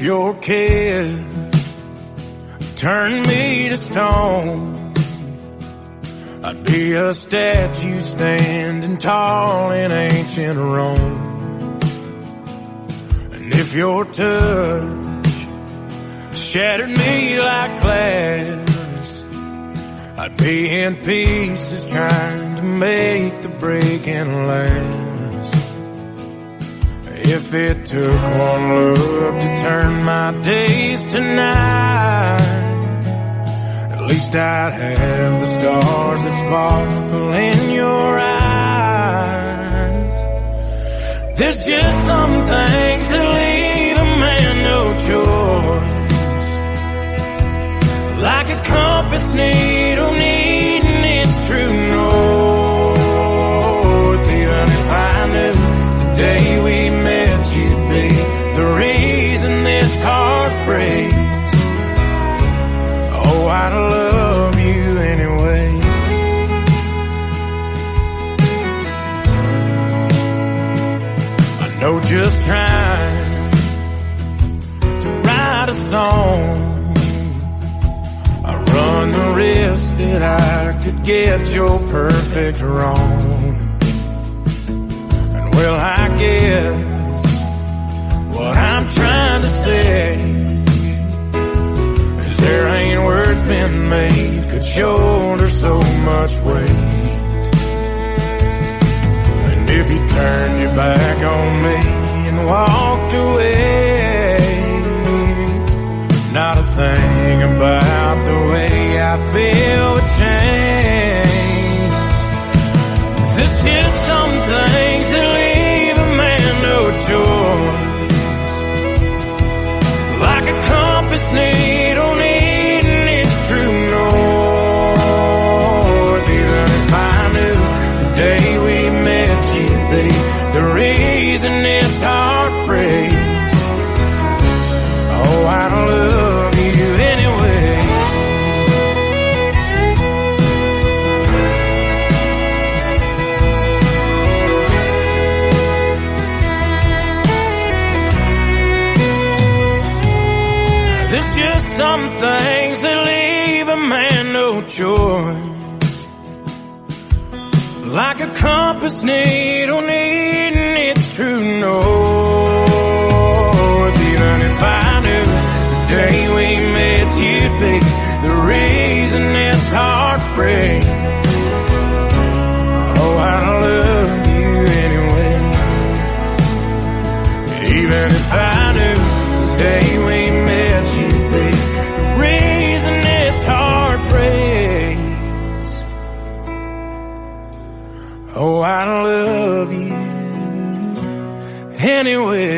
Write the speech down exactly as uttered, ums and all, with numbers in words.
if your kiss turned me to stone, I'd be a statue standing tall in ancient Rome. And if your touch shattered me like glass, I'd be in pieces trying to make the breaking last. If it took one look to turn my days to night, at least I'd have the stars that sparkle in your eyes. There's just some things that leave a man no choice, like a compass needle needing its true north. Even if I knew the day we met you'd be the reason this heart breaks, oh, I'd love you anyway. I know just trying to write a song, I run the risk that I could get your perfect wrong. And well, I guess what I'm trying to say is there ain't words been made could shoulder so much weight. And if you turned your back on me and walked away, not a thing about the way I feel would change. There's just some things that leave a man no choice, like a compass needle needing its true north. Even if I knew the day we met you'd be the reason this heart breaks, oh, I'd love you anyway. There's just some things that leave a man no choice, like a compass needle needing its true north. Even if I knew the day we met you'd be the reason this heart breaks, oh, I love you anyway. Even if I knew the day we met you'd be the reason this heart breaks, oh, I love you anyway.